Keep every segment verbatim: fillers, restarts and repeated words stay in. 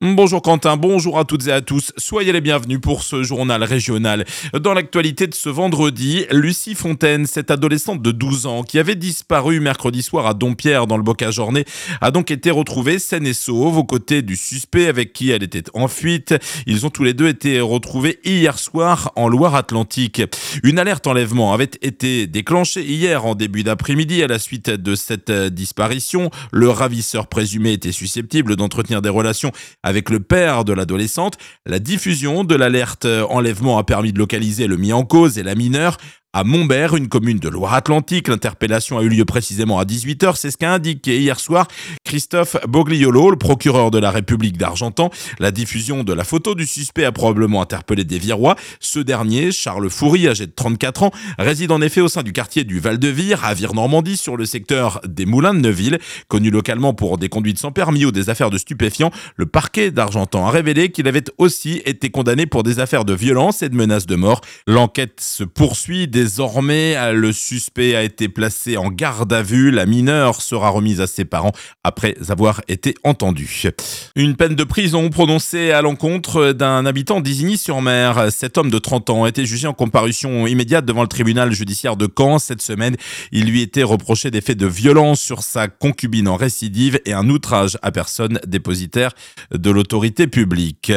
Bonjour Quentin, bonjour à toutes et à tous. Soyez les bienvenus pour ce journal régional. Dans l'actualité de ce vendredi, Lucie Fontaine, cette adolescente de douze ans qui avait disparu mercredi soir à Dompierre dans le Bocage-Ornay, a donc été retrouvée saine et sauve aux côtés du suspect avec qui elle était en fuite. Ils ont tous les deux été retrouvés hier soir en Loire-Atlantique. Une alerte enlèvement avait été déclenchée hier en début d'après-midi à la suite de cette disparition. Le ravisseur présumé était susceptible d'entretenir des relations avec le père de l'adolescente. La diffusion de l'alerte enlèvement a permis de localiser le mis en cause et la mineure à Montbert, une commune de Loire-Atlantique. L'interpellation a eu lieu précisément à dix-huit heures. C'est ce qu'a indiqué hier soir Christophe Bogliolo, le procureur de la République d'Argentan. La diffusion de la photo du suspect a probablement interpellé des Virois. Ce dernier, Charles Foury, âgé de trente-quatre ans, réside en effet au sein du quartier du Val-de-Vire, à Vire-Normandie, sur le secteur des Moulins de Neuville. Connu localement pour des conduites sans permis ou des affaires de stupéfiants, le parquet d'Argentan a révélé qu'il avait aussi été condamné pour des affaires de violence et de menaces de mort. L'enquête se poursuit. Désormais, le suspect a été placé en garde à vue. La mineure sera remise à ses parents après avoir été entendue. Une peine de prison prononcée à l'encontre d'un habitant d'Isigny-sur-Mer. Cet homme de trente ans a été jugé en comparution immédiate devant le tribunal judiciaire de Caen cette semaine. Il lui était reproché des faits de violence sur sa concubine en récidive et un outrage à personne dépositaire de l'autorité publique.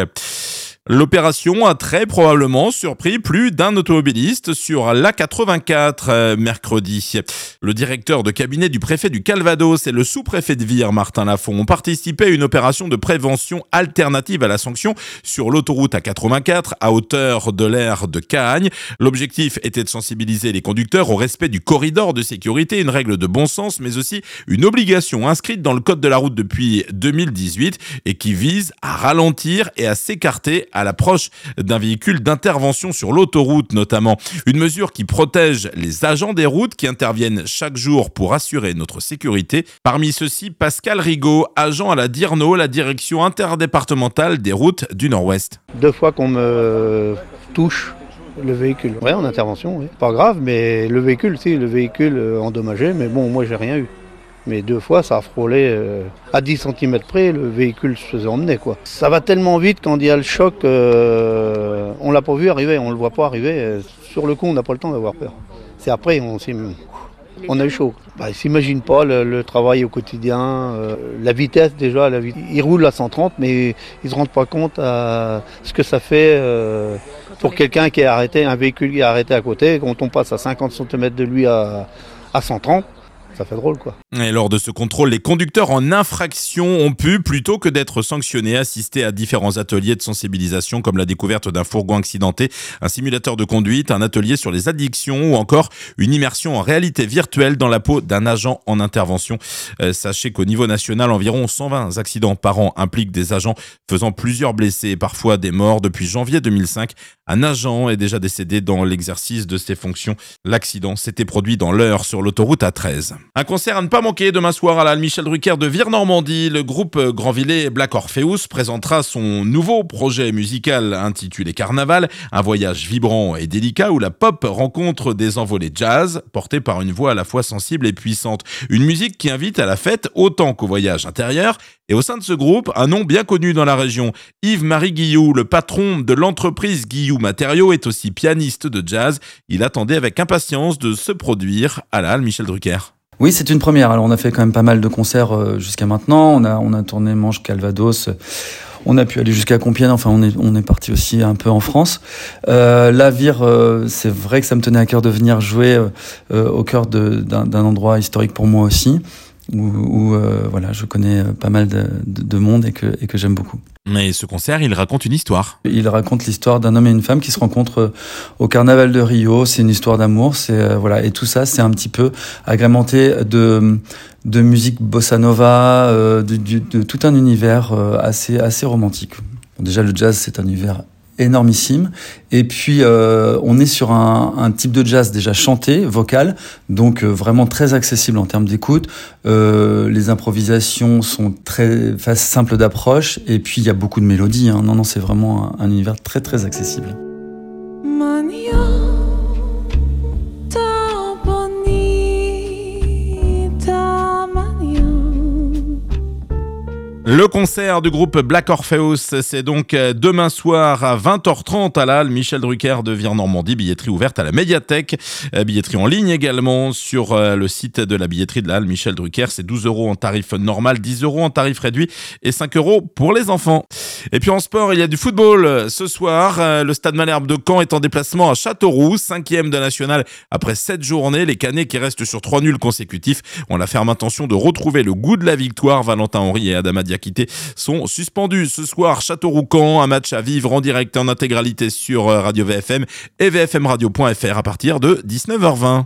L'opération a très probablement surpris plus d'un automobiliste sur l'A quatre-vingt-quatre euh, mercredi. Le directeur de cabinet du préfet du Calvados et le sous-préfet de Vire, Martin Lafont, ont participé à une opération de prévention alternative à la sanction sur l'autoroute A quatre-vingt-quatre à hauteur de l'aire de Cahagnes. L'objectif était de sensibiliser les conducteurs au respect du corridor de sécurité, une règle de bon sens, mais aussi une obligation inscrite dans le code de la route depuis deux mille dix-huit et qui vise à ralentir et à s'écarter à l'approche d'un véhicule d'intervention sur l'autoroute notamment. Une mesure qui protège les agents des routes qui interviennent chaque jour pour assurer notre sécurité. Parmi ceux-ci, Pascal Rigaud, agent à la DIRNO, la direction interdépartementale des routes du Nord-Ouest. Deux fois qu'on me touche le véhicule. Ouais, en intervention, oui. Pas grave, mais le véhicule, si, le véhicule endommagé, mais bon, moi j'ai rien eu. Mais deux fois, ça a frôlé euh, à dix centimètres près, le véhicule se faisait emmener, quoi. Ça va tellement vite quand il y a le choc, euh, on l'a pas vu arriver, on le voit pas arriver. Sur le coup, on n'a pas le temps d'avoir peur. C'est après, on, on a eu chaud. Bah, ils s'imaginent pas le, le travail au quotidien, euh, la vitesse déjà. La vitesse. Ils roulent à cent trente, mais ils se rendent pas compte à ce que ça fait euh, pour quelqu'un qui est arrêté, un véhicule qui est arrêté à côté. Quand on passe à cinquante centimètres de lui à, à cent trente, ça fait drôle, quoi. Et lors de ce contrôle, les conducteurs en infraction ont pu, plutôt que d'être sanctionnés, assister à différents ateliers de sensibilisation comme la découverte d'un fourgon accidenté, un simulateur de conduite, un atelier sur les addictions ou encore une immersion en réalité virtuelle dans la peau d'un agent en intervention. Euh, sachez qu'au niveau national, environ cent vingt accidents par an impliquent des agents faisant plusieurs blessés et parfois des morts. Depuis janvier deux mille cinq, un agent est déjà décédé dans l'exercice de ses fonctions. L'accident s'était produit dans l'Eure sur l'autoroute A treize. Un concert à ne pas manquer demain soir à la halle Michel Drucker de Vire-Normandie. Le groupe Grandvillais Black Orpheus présentera son nouveau projet musical intitulé Carnaval, un voyage vibrant et délicat où la pop rencontre des envolées jazz portées par une voix à la fois sensible et puissante. Une musique qui invite à la fête autant qu'au voyage intérieur. Et au sein de ce groupe, un nom bien connu dans la région. Yves-Marie Guilloux, le patron de l'entreprise Guilloux Matériaux, est aussi pianiste de jazz. Il attendait avec impatience de se produire à la halle Michel Drucker. Oui, c'est une première. Alors, on a fait quand même pas mal de concerts euh, jusqu'à maintenant. On a, on a tourné Manche, Calvados. On a pu aller jusqu'à Compiègne. Enfin, on est, on est parti aussi un peu en France. Euh, la Vire, euh, c'est vrai que ça me tenait à cœur de venir jouer euh, au cœur de, d'un, d'un endroit historique pour moi aussi, où, où euh, voilà, je connais pas mal de, de, de monde et que, et que j'aime beaucoup. Mais ce concert, il raconte une histoire. Il raconte l'histoire d'un homme et une femme qui se rencontrent au Carnaval de Rio. C'est une histoire d'amour. C'est euh, voilà, et tout ça, c'est un petit peu agrémenté de de musique bossa nova, euh, de, de, de tout un univers euh, assez assez romantique. Bon, déjà, le jazz, c'est un univers énormissime. Et puis, euh, on est sur un, un type de jazz déjà chanté, vocal, donc euh, vraiment très accessible en termes d'écoute. Euh, les improvisations sont très simples d'approche. Et puis, il y a beaucoup de mélodies. Hein. Non, non, c'est vraiment un, un univers très, très accessible. Le concert du groupe Black Orpheus, c'est donc demain soir à vingt heures trente à la halle Michel Drucker de Vire-Normandie. Billetterie ouverte à la médiathèque. Billetterie en ligne également sur le site de la billetterie de la halle Michel Drucker. C'est douze euros en tarif normal, dix euros en tarif réduit et cinq euros pour les enfants. Et puis en sport, il y a du football. Ce soir, le Stade Malherbe de Caen est en déplacement à Châteauroux, cinquième de national après sept journées. Les Canets qui restent sur trois nuls consécutifs ont la ferme intention de retrouver le goût de la victoire. Valentin Henry et Adama Diakité sont suspendus. Ce soir, Châteauroux-Caen, un match à vivre en direct et en intégralité sur Radio V F M et v f m radio point f r à partir de dix-neuf heures vingt.